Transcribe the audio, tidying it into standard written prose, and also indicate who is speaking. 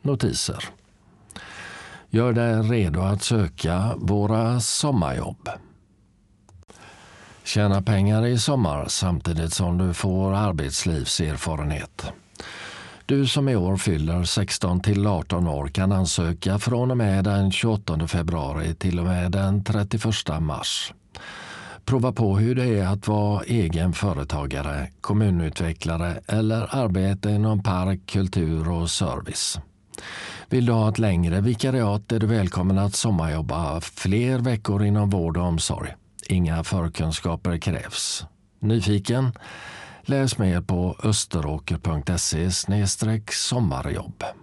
Speaker 1: notiser. Gör dig redo att söka våra sommarjobb. Tjäna pengar i sommar samtidigt som du får arbetslivserfarenhet. Du som i år fyller 16 till 18 år kan ansöka från och med den 28 februari till och med den 31 mars. Prova på hur det är att vara egen företagare, kommunutvecklare eller arbeta inom park, kultur och service. Vill du ha ett längre vikariat är du välkommen att sommarjobba fler veckor inom vård och omsorg. Inga förkunskaper krävs. Nyfiken? Läs mer på österåker.se/sommarjobb.